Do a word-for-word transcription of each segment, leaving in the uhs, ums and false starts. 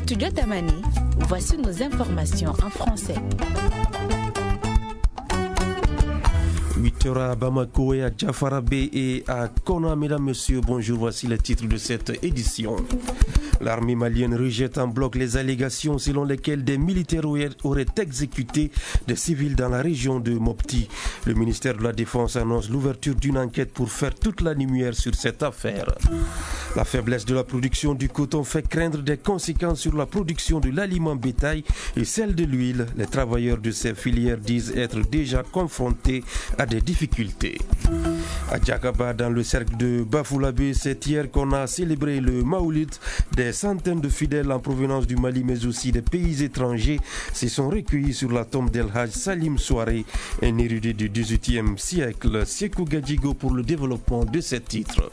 Studio Tamani, voici nos informations en français. huit heures à Bamako et à Djafarabé et à Kona. Mesdames, Messieurs, bonjour, voici les titres de cette édition. L'armée malienne rejette en bloc les allégations selon lesquelles des militaires auraient exécuté des civils dans la région de Mopti. Le ministère de la Défense annonce l'ouverture d'une enquête pour faire toute la lumière sur cette affaire. La faiblesse de la production du coton fait craindre des conséquences sur la production de l'aliment bétail et celle de l'huile. Les travailleurs de ces filières disent être déjà confrontés à des difficultés. À Djakaba, dans le cercle de Bafoulabé, c'est hier qu'on a célébré le Maoulid. Des centaines de fidèles en provenance du Mali, mais aussi des pays étrangers, se sont recueillis sur la tombe d'El Hajj Salim Souaré, un érudit du dix-huitième siècle. Sekou Gadjigo pour le développement de ces titres.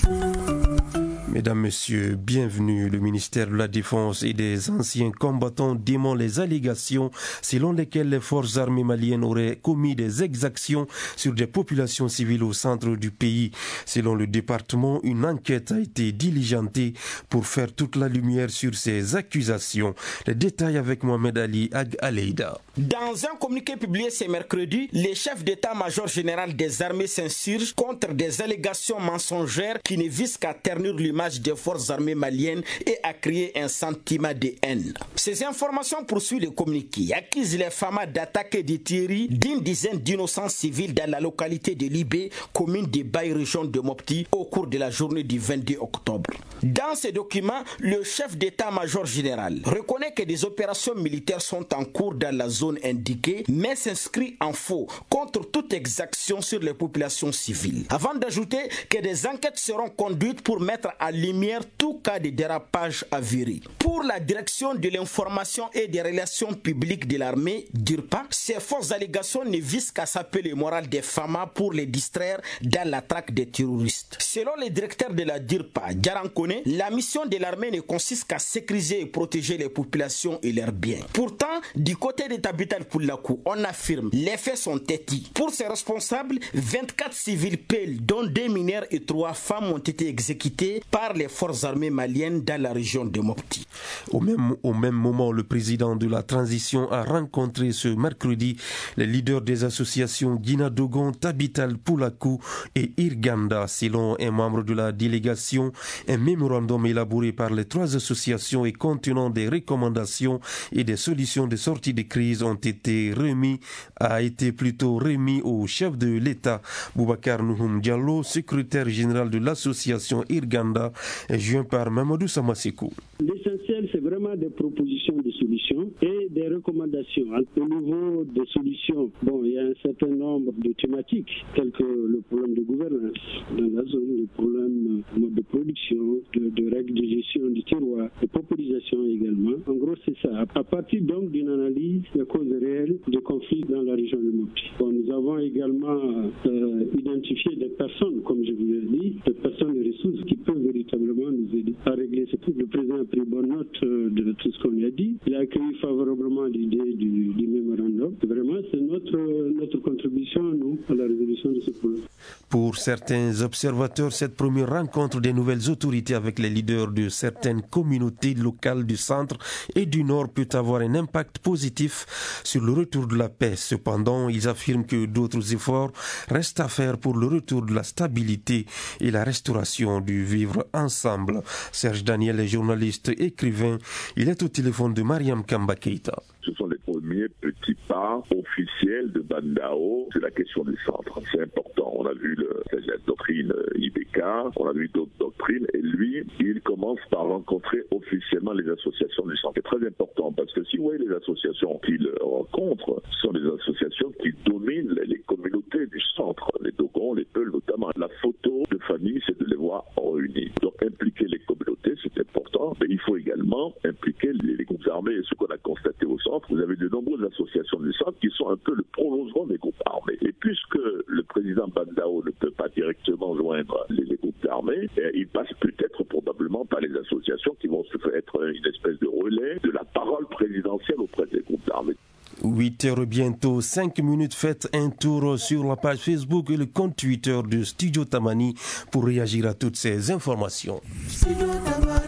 Mesdames, Messieurs, bienvenue. Le ministère de la Défense et des anciens combattants dément les allégations selon lesquelles les forces armées maliennes auraient commis des exactions sur des populations civiles au centre du pays. Selon le département, une enquête a été diligentée pour faire toute la lumière sur ces accusations. Les détails avec Mohamed Ali Ag Aleida. Dans un communiqué publié ce mercredi, le chef d'état-major général des armées s'insurge contre des allégations mensongères qui ne visent qu'à ternir l'image des forces armées maliennes et à créer un sentiment de haine. Ces informations poursuivent le communiqué, accusent les femmes d'attaquer des tueries d'une dizaine d'innocents civils dans la localité de Libé, commune de Baye, région de Mopti, au cours de la journée du vingt-deux octobre. Dans ce document, le chef d'état-major général reconnaît que des opérations militaires sont en cours dans la zone indiquée, mais s'inscrit en faux contre toute exaction sur les populations civiles. Avant d'ajouter que des enquêtes seront conduites pour mettre à lumière tout cas de dérapage avéré. Pour la direction de l'information et des relations publiques de l'armée, D I R P A, ces fausses allégations ne visent qu'à saper le moral des femmes pour les distraire dans la traque des terroristes. Selon le directeur de la D I R P A, Djarankone, la mission de l'armée ne consiste qu'à sécuriser et protéger les populations et leurs biens. Pourtant, du côté de Tabital Poulakou, on affirme les faits sont têtis. Pour ces responsables, vingt-quatre civils pêles, dont deux mineurs et trois femmes, ont été exécutés par les forces armées maliennes dans la région de Mopti. Au même, au même moment, le président de la transition a rencontré ce mercredi les leaders des associations Guina Dogon, Tabital Poulakou et Irganda. Selon un membre de la délégation, un mémorandum élaboré par les trois associations et contenant des recommandations et des solutions de sortie de crise ont été remis, a été plutôt remis au chef de l'État, Boubacar Nouhoum Diallo, secrétaire général de l'association Irganda, joint par Mamadou Samasekou. L'essentiel, c'est vraiment des propositions de solutions et des recommandations. Au niveau des solutions, bon, il y a un certain nombre de thématiques, telles que le problème de gouvernance dans la zone, le problème de production, de, de règles de gestion du terroir, de populisation également. En gros, c'est ça. À partir donc d'une analyse des causes réelles de conflits dans la région de Mopti. Bon, nous avons également euh, identifié des personnes, comme je vous l'ai dit, des personnes et ressources qui peuvent véritablement nous aider à régler ce truc. Le président a pris bonne note euh, de tout ce qu'on a dit. Il a accueilli favorablement l'idée du, du mémorandum. Vraiment, c'est notre, notre contribution, nous, à la résolution de ce problème. Pour certains observateurs, cette première rencontre des nouvelles autorités avec les leaders de certaines communautés locales du centre et du nord peut avoir un impact positif sur le retour de la paix. Cependant, ils affirment que d'autres efforts restent à faire pour le retour de la stabilité et la restauration du vivre ensemble. Serge Daniel est journaliste, écrivain. Il est au téléphone de Mariam Kamba Keita. Ce sont les premiers petits pas officiels de Bandao sur la question du centre. C'est important. On a vu le, la doctrine I B K, on a vu d'autres doctrines, et lui, il commence par rencontrer officiellement les associations du centre. C'est très important parce que si vous voyez les associations qu'il rencontre, ce sont des associations qui dominent les communautés du centre, les Dogons, les Peuls notamment. La photo de famille, c'est de les voir réunis. Donc impliquer les communautés, c'est important, mais il faut également impliquer les, les groupes armés. Et ce qu'on a constaté au centre, vous avez de nombreuses associations du centre qui sont un peu le prolongement des groupes armés. Et puisque le président Bandao ne peut pas directement joindre les, les groupes armés, eh, il passe peut-être probablement par les associations qui vont se faire être une espèce de relais de la parole présidentielle auprès des groupes armés. huit heures bientôt, cinq minutes, faites un tour sur la page Facebook et le compte Twitter de Studio Tamani pour réagir à toutes ces informations. Studio Tamani,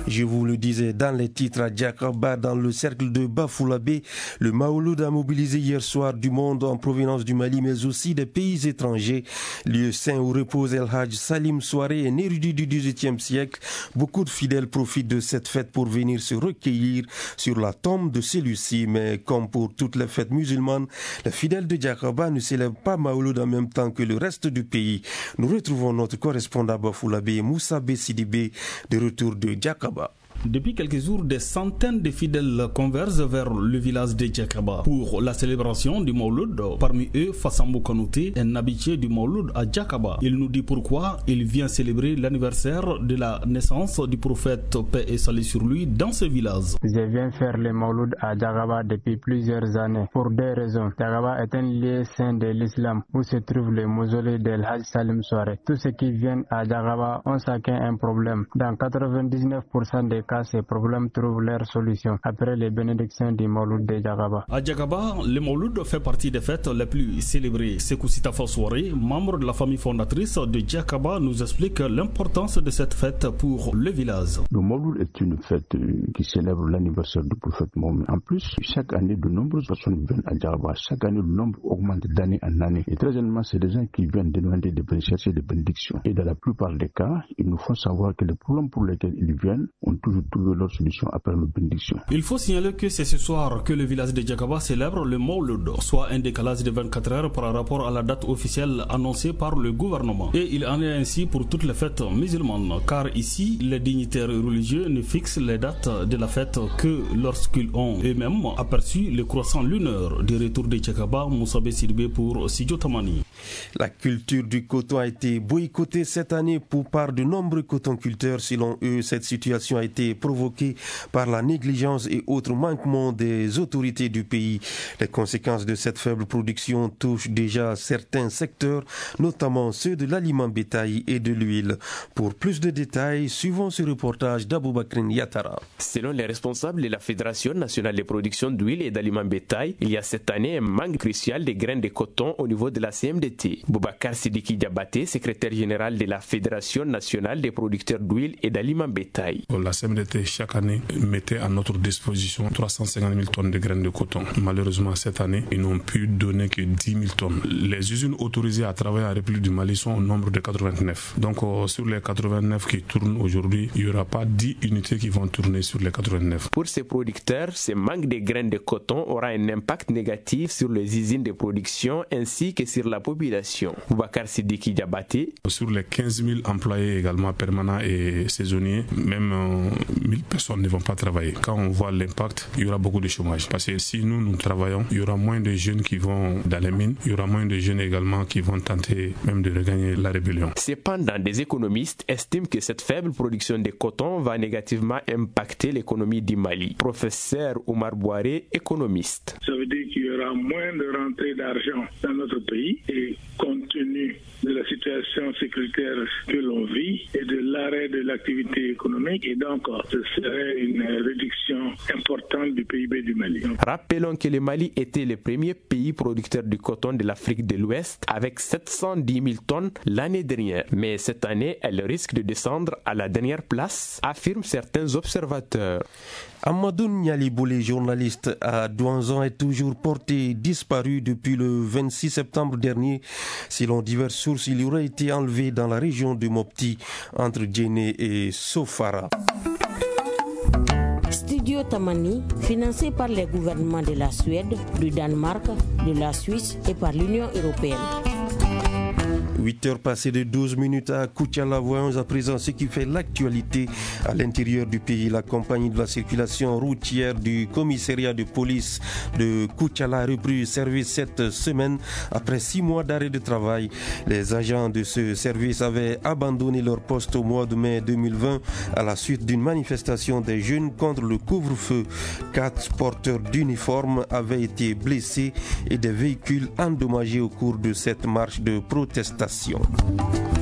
Je vous le disais dans les titres à Djakaba, dans le cercle de Bafoulabé, le Maouloud a mobilisé hier soir du monde en provenance du Mali, mais aussi des pays étrangers. Lieu saint où repose El Hadj Salim Souaré, un érudit du dix-huitième siècle. Beaucoup de fidèles profitent de cette fête pour venir se recueillir sur la tombe de celui-ci. Mais comme pour toutes les fêtes musulmanes, les fidèles de Djakaba ne célèbrent pas Maouloud en même temps que le reste du pays. Nous retrouvons notre correspondant à Bafoulabé, Moussa Bessidibé, de retour de Djakaba. Depuis quelques jours, des centaines de fidèles convergent vers le village de Djakaba pour la célébration du Mauloud. Parmi eux, Fassambou Kanouté, un habitué du Mauloud à Djakaba. Il nous dit pourquoi il vient célébrer l'anniversaire de la naissance du prophète, paix et salut sur lui, dans ce village. Je viens faire le Mauloud à Djakaba depuis plusieurs années pour deux raisons. Djakaba est un lieu saint de l'islam où se trouve le mausolée d'El Hadj Salim Souaré. Tous ceux qui viennent à Djakaba ont chacun un problème. Dans quatre-vingt-dix-neuf pour cent des cas, ces problèmes trouvent leur solution après les bénédictions du Mauloud de Djakaba. À Djakaba, le Mauloud fait partie des fêtes les plus célébrées. Sekou Sitafa Souaré, membre de la famille fondatrice de Djakaba, nous explique l'importance de cette fête pour le village. Le Mauloud est une fête qui célèbre l'anniversaire du prophète Mohammed. En plus, chaque année, de nombreuses personnes viennent à Djakaba. Chaque année, le nombre augmente d'année en année. Et très généralement, c'est des gens qui viennent demander de chercher des bénédictions. Et dans la plupart des cas, ils nous font savoir que les problèmes pour lesquels ils viennent ont toujours trouver leur solution après la bénédiction. Il faut signaler que c'est ce soir que le village de Djakaba célèbre le Mauloud, soit un décalage de vingt-quatre heures par rapport à la date officielle annoncée par le gouvernement. Et il en est ainsi pour toutes les fêtes musulmanes, car ici, les dignitaires religieux ne fixent les dates de la fête que lorsqu'ils ont eux-mêmes aperçu le croissant lunaire du retour de Djakaba. Moussa Bessidibé pour Sidio Tamani. La culture du coton a été boycottée cette année pour par de nombreux cotonculteurs. Selon eux, cette situation a été provoquée par la négligence et autres manquements des autorités du pays. Les conséquences de cette faible production touchent déjà certains secteurs, notamment ceux de l'aliment bétail et de l'huile. Pour plus de détails, suivons ce reportage d'Aboubakrin Yatara. Selon les responsables de la Fédération nationale de production d'huile et d'aliments bétail, il y a cette année un manque crucial de graines de coton au niveau de la C M D T. Boubacar Sidiki Diabaté, secrétaire général de la Fédération nationale des producteurs d'huile et d'aliments bétail. La C M D T chaque année mettait à notre disposition trois cent cinquante mille tonnes de graines de coton. Malheureusement, cette année, ils n'ont pu donner que dix mille tonnes. Les usines autorisées à travailler en République du Mali sont au nombre de quatre-vingt-neuf. Donc, euh, sur les quatre-vingt-neuf qui tournent aujourd'hui, il n'y aura pas dix unités qui vont tourner sur les quatre-vingt-neuf. Pour ces producteurs, ce manque de graines de coton aura un impact négatif sur les usines de production ainsi que sur la population. Boubacar Sidiki Diabaté. Sur les quinze mille employés également permanents et saisonniers, même euh, mille personnes ne vont pas travailler. Quand on voit l'impact, il y aura beaucoup de chômage. Parce que si nous, nous travaillons, il y aura moins de jeunes qui vont dans les mines, il y aura moins de jeunes également qui vont tenter même de regagner la rébellion. Cependant, des économistes estiment que cette faible production de coton va négativement impacter l'économie du Mali. Professeur Omar Bouaré, économiste. Ça veut dire qu'il y aura moins de rentrée d'argent dans notre pays et compte tenu de la situation sécuritaire que l'on vit et de l'arrêt de l'activité économique, et donc ce serait une réduction importante du P I B du Mali. Rappelons que le Mali était le premier pays producteur du coton de l'Afrique de l'Ouest avec sept cent dix mille tonnes l'année dernière. Mais cette année, elle risque de descendre à la dernière place, affirment certains observateurs. Amadou Nialiboulé, journaliste à Douanzan, est toujours porté disparu depuis le vingt-six septembre dernier. Selon diverses sources, il aurait été enlevé dans la région de Mopti, entre Djenné et Sofara. Studio Tamani, financé par les gouvernements de la Suède, du Danemark, de la Suisse et par l'Union européenne. huit heures passées de douze minutes à Koutiala. Voyons à présent ce qui fait l'actualité à l'intérieur du pays. La compagnie de la circulation routière du commissariat de police de Koutiala a repris service cette semaine après six mois d'arrêt de travail. Les agents de ce service avaient abandonné leur poste au mois de mai deux mille vingt à la suite d'une manifestation des jeunes contre le couvre-feu. Quatre porteurs d'uniformes avaient été blessés et des véhicules endommagés au cours de cette marche de protestation.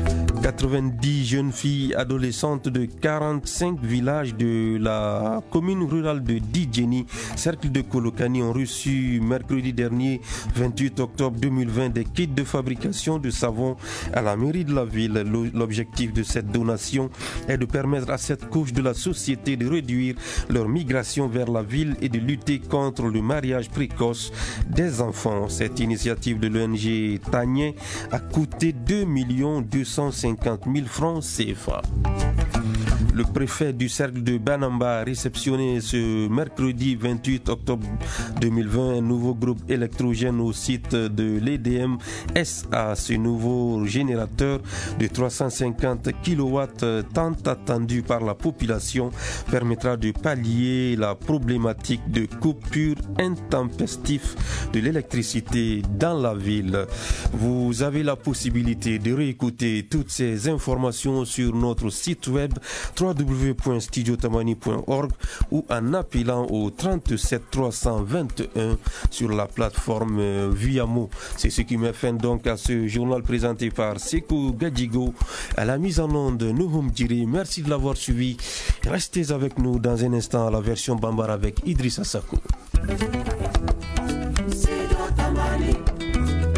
quatre-vingt-dix jeunes filles adolescentes de quarante-cinq villages de la commune rurale de Didjeni, cercle de Kolokani, ont reçu mercredi dernier, vingt-huit octobre deux mille vingt, des kits de fabrication de savon à la mairie de la ville. L'objectif de cette donation est de permettre à cette couche de la société de réduire leur migration vers la ville et de lutter contre le mariage précoce des enfants. Cette initiative de l'O N G Tagné a coûté deux millions deux cent cinquante mille francs C F A. Le préfet du cercle de Banamba a réceptionné ce mercredi vingt-huit octobre deux mille vingt un nouveau groupe électrogène au site de l'E D M S A. Ce nouveau générateur de trois cent cinquante kilowatts tant attendu par la population permettra de pallier la problématique de coupure intempestive de l'électricité dans la ville. Vous avez la possibilité de réécouter toutes ces informations sur notre site web w w w point studio tamani point org ou en appelant au trente-sept trois cent vingt et un sur la plateforme Viamo. C'est ce qui met fin donc à ce journal présenté par Sekou Gadjigo. À la mise en onde, Nouhoum Djiri. Merci de l'avoir suivi. Restez avec nous dans un instant à la version Bambara avec Idrissa Sakou.